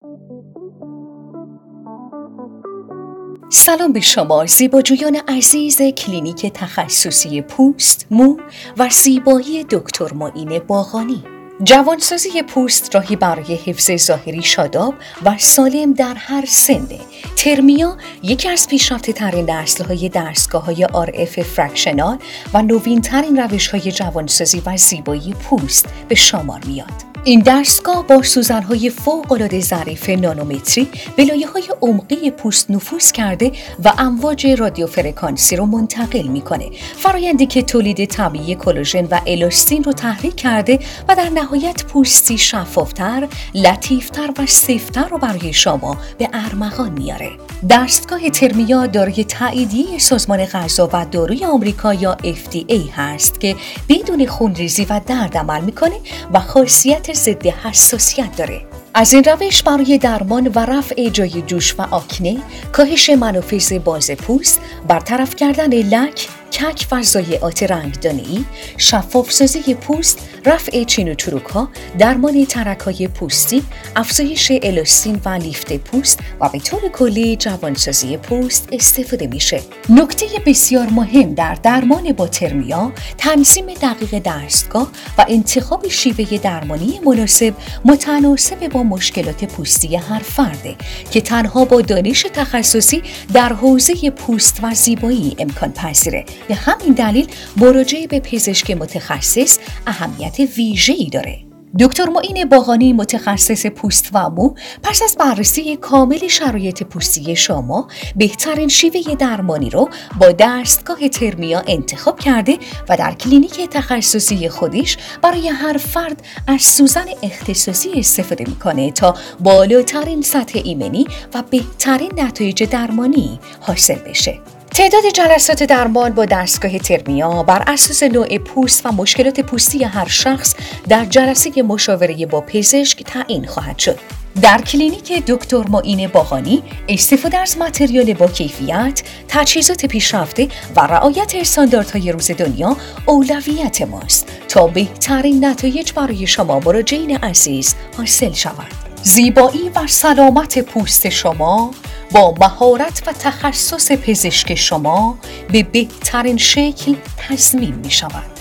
سلام به شما زیباجویان عزیز کلینیک تخصصی پوست، مو و زیبایی دکتر معین باقانی. جوانسازی پوست راهی برای حفظ ظاهری شاداب و سالم در هر سنه. ترمیا یکی از پیشرفته‌ترین نسل‌های دستگاه‌های RF فرکشنال و نوین‌ترین روش‌های جوانسازی و زیبایی پوست به شمار میاد. این دستگاه با سوزن‌های فوق‌العاده ظریف نانومتری به لایه‌های عمقی پوست نفوذ کرده و امواج رادیوفرکانسی رو منتقل می‌کنه. فرآیندی که تولید طبیعی کلاژن و الاستین رو تحریک کرده و در نهایت پوستی شفافتر، لطیفتر و سفت‌تر رو برای شما به ارمغان میاره. دستگاه ترمیا دارای تاییدیه سازمان غذا و داروی آمریکا یا FDA هست که بدون خونریزی و درد عمل می‌کنه و خاصیت ضد حساسیت داره. از این روش برای درمان و رفع جای جوش و آکنه، کاهش منافذ باز پوست، برطرف کردن لک، کک و ضایعات رنگدانه‌ای، شفاف‌سازی پوست، رفع چین و چروک‌ها، درمان ترک‌های پوستی، افزایش الاستین و لیفت پوست و به طور کلی جوانسازی پوست استفاده میشه. نکته بسیار مهم در درمان با ترمیا، تنظیم دقیق دستگاه و انتخاب شیوه درمانی مناسب متناسب با مشکلات پوستی هر فرده که تنها با دانش تخصصی در حوزه پوست و زیبایی امکان پذیره. به همین دلیل مراجعه به پزشک متخصص اهمیت ویژه‌ای داره. دکتر معین باقانی متخصص پوست و مو پس از بررسی کامل شرایط پوستی شما بهترین شیوه درمانی رو با دستگاه ترمیا انتخاب کرده و در کلینیک تخصصی خودش برای هر فرد از سوزن اختصاصی استفاده میکنه تا بالاترین سطح ایمنی و بهترین نتایج درمانی حاصل بشه. تعداد جلسات درمان با دستگاه ترمیا بر اساس نوع پوست و مشکلات پوستی هر شخص در جلسه مشاوره با پزشک تعیین خواهد شد. در کلینیک دکتر معین باقانی استفاده از متریال با کیفیت، تجهیزات پیشرفته و رعایت استانداردهای روز دنیا اولویت ماست تا بهترین نتایج برای شما مراجعین عزیز حاصل شود. زیبایی و سلامت پوست شما با مهارت و تخصص پزشک شما به بهترین شکل تضمین می شود.